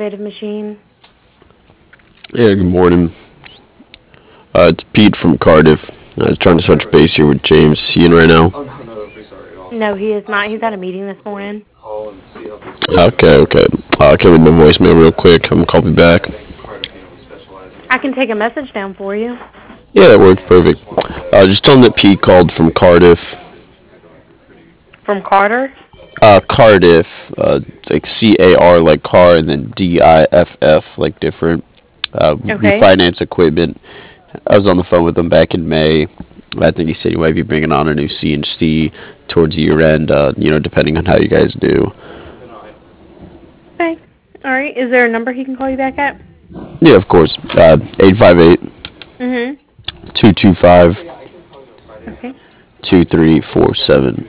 Innovative Machine. Yeah, good morning. It's Pete from Cardiff. I was trying to touch base here with James. Is he in right now? No, he is not. He's at a meeting this morning. Okay. Can we leave a voicemail real quick? I'm gonna call me back. I can take a message down for you. Yeah, that works perfect. Just tell him that Pete called from Cardiff. From Carter? Cardiff, like CAR like car, and then DIFF like different. We Okay. finance equipment. I was on the phone with him back in May. I think he said he might be bringing on a new CNC towards year end. Depending on how you guys do. Okay. All right. Is there a number he can call you back at? Yeah, of course. 858 Mm-hmm. 225 Okay. 2347.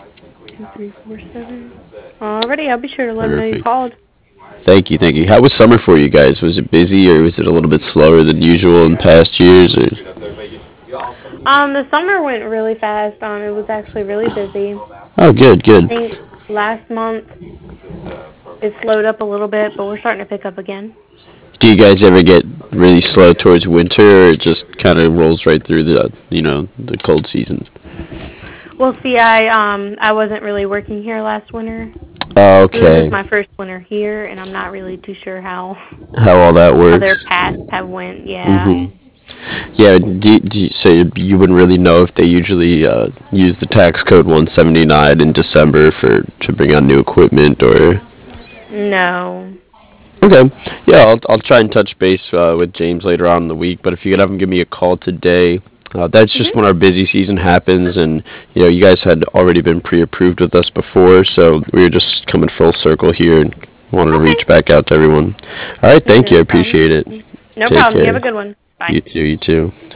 2347. Alrighty, I'll be sure to let him know you Perfect. called. Thank you. How was summer for you guys? Was it busy or was it a little bit slower than usual in past years? Or? The summer went really fast. It was actually really busy. Oh, good. I think last month it slowed up a little bit, but we're starting to pick up again. Do you guys ever get really slow towards winter, or it just kind of rolls right through the cold seasons? Well, see, I wasn't really working here last winter. Oh, This is okay. my first winter here, and I'm not really too sure how How all that their works? paths have went. Yeah. Mhm. Yeah. So you wouldn't really know if they usually use the tax code 179 in December to bring on new equipment, or? No. Okay. Yeah, I'll try and touch base with James later on in the week. But if you could have him give me a call today, that's just Mhm. when our busy season happens, and you guys had already been pre-approved with us before, so we were just coming full circle here and wanted to Okay. reach back out to everyone. All right, thank you. I No problem. appreciate it. No Take problem. You have care. a good one. Bye. You too. You too.